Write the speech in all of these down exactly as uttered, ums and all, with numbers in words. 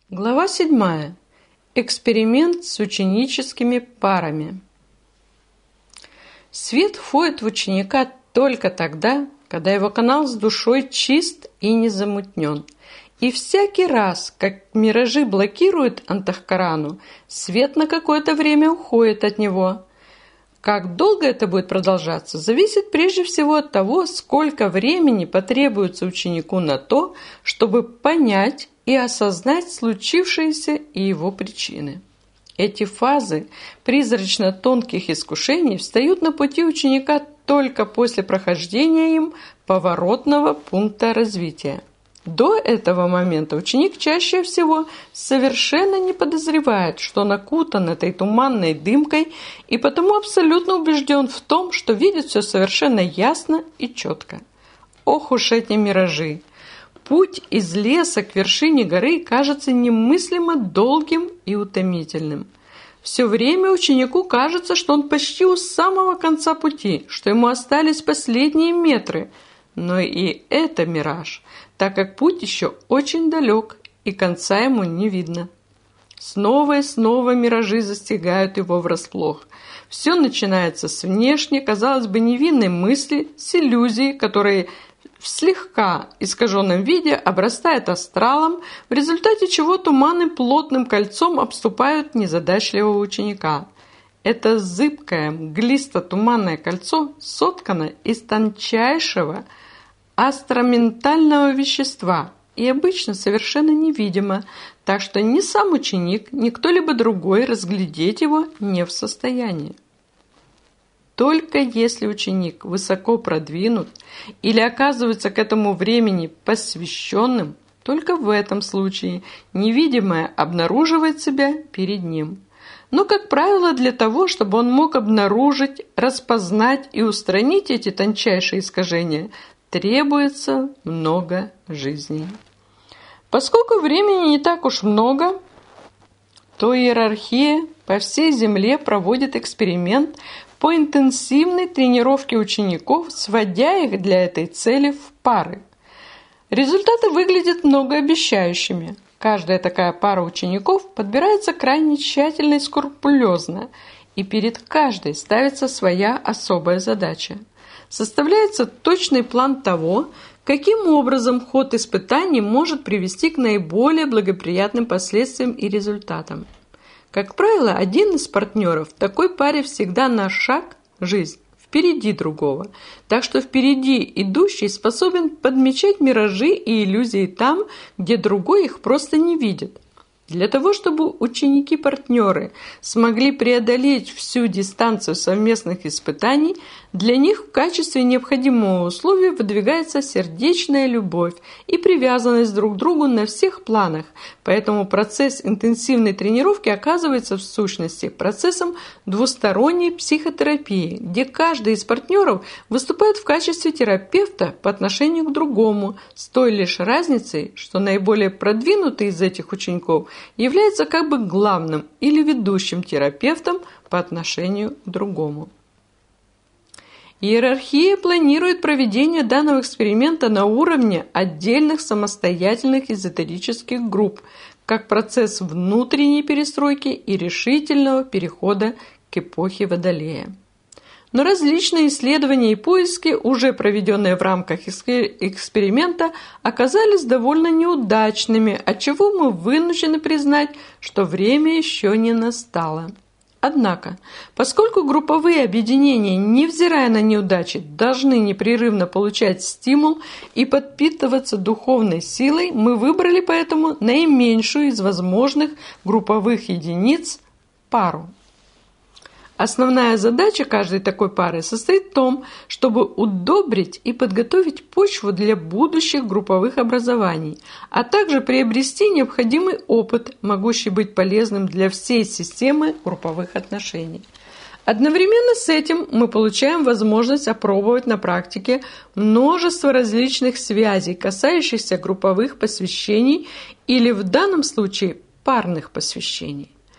Глава седьмая. Эксперимент с ученическими парами. Свет входит в ученика только тогда, когда его канал с душой чист и не замутнен. И всякий раз, как миражи блокируют антахкарану, свет на какое-то время уходит от него. Как долго это будет продолжаться, зависит прежде всего от того, сколько времени потребуется ученику на то, чтобы понять и осознать случившееся и его причины. Эти фазы призрачно тонких искушений встают на пути ученика только после прохождения им поворотного пункта развития. До этого момента ученик чаще всего совершенно не подозревает, что он окутан этой туманной дымкой и потому абсолютно убежден в том, что видит все совершенно ясно и четко. Ох уж эти миражи! Путь из леса к вершине горы кажется немыслимо долгим и утомительным. Все время ученику кажется, что он почти у самого конца пути, что ему остались последние метры. Но и это мираж, так как путь еще очень далек и конца ему не видно. Снова и снова миражи застигают его врасплох. Все начинается с внешней, казалось бы, невинной мысли, с иллюзии, которые в слегка искаженном виде обрастает астралом, в результате чего туманы плотным кольцом обступают незадачливого ученика. Это зыбкое, мглисто-туманное кольцо соткано из тончайшего астроментального вещества и обычно совершенно невидимо, так что ни сам ученик, ни кто-либо другой разглядеть его не в состоянии. Только если ученик высоко продвинут или оказывается к этому времени посвященным, только в этом случае невидимое обнаруживает себя перед ним. Но, как правило, для того, чтобы он мог обнаружить, распознать и устранить эти тончайшие искажения, требуется много жизней. Поскольку времени не так уж много, то иерархия по всей Земле проводит эксперимент по интенсивной тренировке учеников, сводя их для этой цели в пары. Результаты выглядят многообещающими. Каждая такая пара учеников подбирается крайне тщательно и скрупулезно, и перед каждой ставится своя особая задача. Составляется точный план того, каким образом ход испытаний может привести к наиболее благоприятным последствиям и результатам. Как правило, один из партнеров в такой паре всегда на шаг жизнь впереди другого, так что впереди идущий способен подмечать миражи и иллюзии там, где другой их просто не видит. Для того, чтобы ученики-партнеры смогли преодолеть всю дистанцию совместных испытаний, для них в качестве необходимого условия выдвигается сердечная любовь и привязанность друг к другу на всех планах, поэтому процесс интенсивной тренировки оказывается в сущности процессом двусторонней психотерапии, где каждый из партнеров выступает в качестве терапевта по отношению к другому, с той лишь разницей, что наиболее продвинутый из этих учеников является как бы главным или ведущим терапевтом по отношению к другому. Иерархия планирует проведение данного эксперимента на уровне отдельных самостоятельных эзотерических групп, как процесс внутренней перестройки и решительного перехода к эпохе Водолея. Но различные исследования и поиски, уже проведенные в рамках эксперимента, оказались довольно неудачными, отчего мы вынуждены признать, что время еще не настало. Однако, поскольку групповые объединения, невзирая на неудачи, должны непрерывно получать стимул и подпитываться духовной силой, мы выбрали поэтому наименьшую из возможных групповых единиц – пару. Основная задача каждой такой пары состоит в том, чтобы удобрить и подготовить почву для будущих групповых образований, а также приобрести необходимый опыт, могущий быть полезным для всей системы групповых отношений. Одновременно с этим мы получаем возможность опробовать на практике множество различных связей, касающихся групповых посвящений или в данном случае парных посвящений.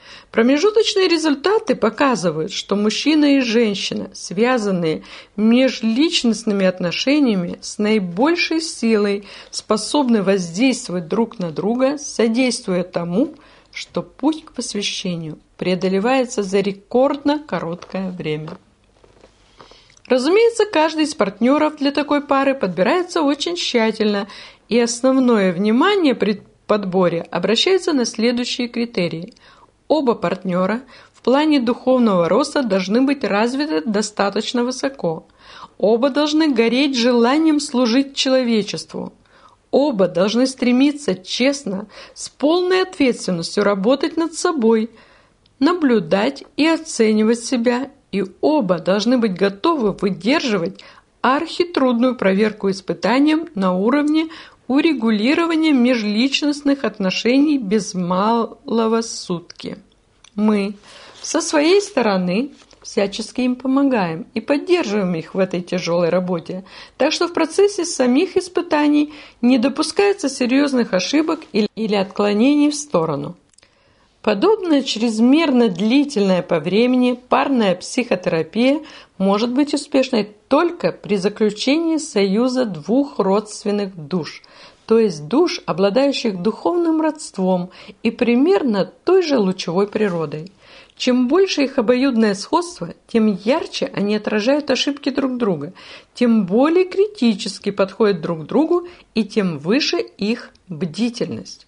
Промежуточные результаты показывают, что мужчина и женщина, связанные межличностными отношениями, с наибольшей силой способны воздействовать друг на друга, содействуя тому, что путь к посвящению преодолевается за рекордно короткое время. Разумеется, каждый из партнеров для такой пары подбирается очень тщательно, и основное внимание при подборе обращается на следующие критерии. Оба партнера в плане духовного роста должны быть развиты достаточно высоко. Оба должны гореть желанием служить человечеству. Оба должны стремиться честно, с полной ответственностью работать над собой, наблюдать и оценивать себя, и оба должны быть готовы выдерживать архитрудную проверку испытанием на уровне урегулирования межличностных отношений без малого сутки. Мы со своей стороны всячески им помогаем и поддерживаем их в этой тяжелой работе, так что в процессе самих испытаний не допускается серьезных ошибок или отклонений в сторону. Подобная чрезмерно длительная по времени парная психотерапия может быть успешной только при заключении союза двух родственных душ, то есть душ, обладающих духовным родством и примерно той же лучевой природой. Чем больше их обоюдное сходство, тем ярче они отражают ошибки друг друга, тем более критически подходят друг к другу и тем выше их бдительность.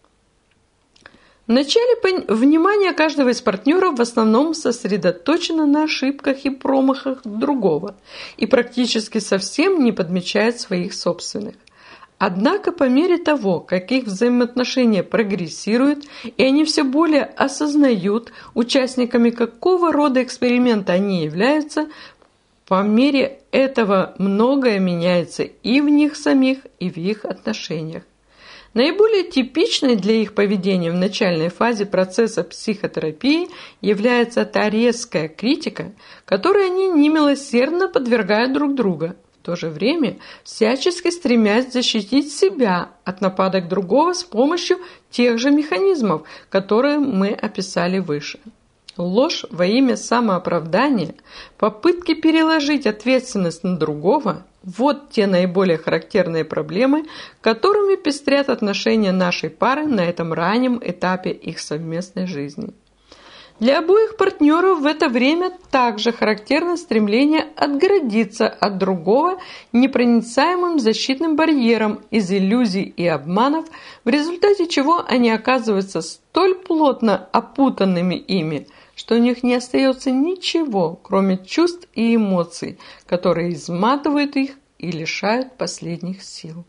Вначале внимание каждого из партнеров в основном сосредоточено на ошибках и промахах другого и практически совсем не подмечает своих собственных. Однако по мере того, как их взаимоотношения прогрессируют и они все более осознают, участниками какого рода эксперимента они являются, по мере этого многое меняется и в них самих, и в их отношениях. Наиболее типичной для их поведения в начальной фазе процесса психотерапии является та резкая критика, которой они немилосердно подвергают друг друга, в то же время всячески стремясь защитить себя от нападок другого с помощью тех же механизмов, которые мы описали выше. Ложь во имя самооправдания, попытки переложить ответственность на другого – вот те наиболее характерные проблемы, которыми пестрят отношения нашей пары на этом раннем этапе их совместной жизни. Для обоих партнеров в это время также характерно стремление отгородиться от другого непроницаемым защитным барьером из иллюзий и обманов, в результате чего они оказываются столь плотно опутанными ими, что у них не остается ничего, кроме чувств и эмоций, которые изматывают их и лишают последних сил.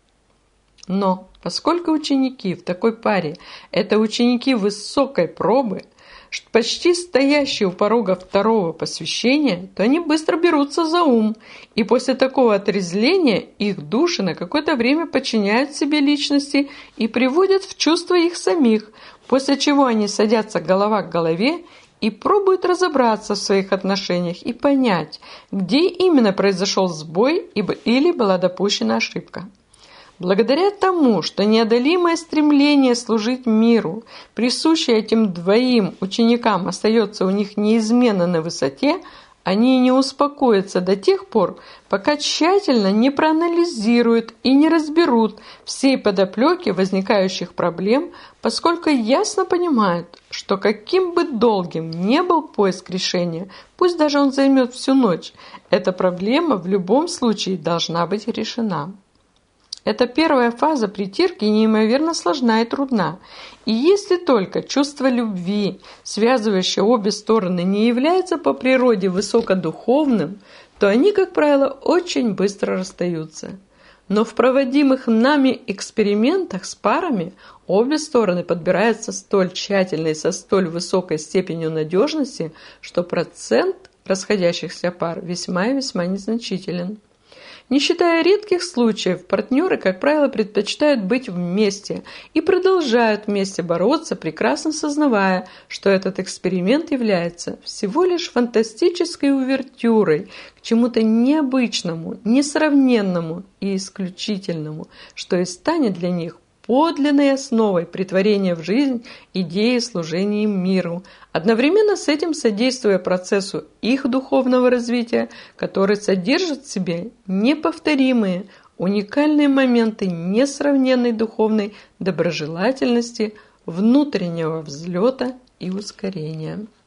Но поскольку ученики в такой паре – это ученики высокой пробы, почти стоящие у порога второго посвящения, то они быстро берутся за ум, и после такого отрезвления их души на какое-то время подчиняют себе личности и приводят в чувство их самих, после чего они садятся голова к голове и пробуют разобраться в своих отношениях и понять, где именно произошел сбой или была допущена ошибка. Благодаря тому, что неодолимое стремление служить миру, присущее этим двоим ученикам, остается у них неизменно на высоте, они не успокоятся до тех пор, пока тщательно не проанализируют и не разберут всей подоплеки возникающих проблем, поскольку ясно понимают, что каким бы долгим ни был поиск решения, пусть даже он займет всю ночь, эта проблема в любом случае должна быть решена. Эта первая фаза притирки неимоверно сложна и трудна, и если только чувство любви, связывающее обе стороны, не является по природе высокодуховным, то они, как правило, очень быстро расстаются. Но в проводимых нами экспериментах с парами обе стороны подбираются столь тщательно и со столь высокой степенью надежности, что процент расходящихся пар весьма и весьма незначителен. Не считая редких случаев, партнеры, как правило, предпочитают быть вместе и продолжают вместе бороться, прекрасно сознавая, что этот эксперимент является всего лишь фантастической увертюрой к чему-то необычному, несравненному и исключительному, что и станет для них подлинной основой претворения в жизнь идеи служения миру, одновременно с этим содействуя процессу их духовного развития, который содержит в себе неповторимые, уникальные моменты несравненной духовной доброжелательности, внутреннего взлета и ускорения.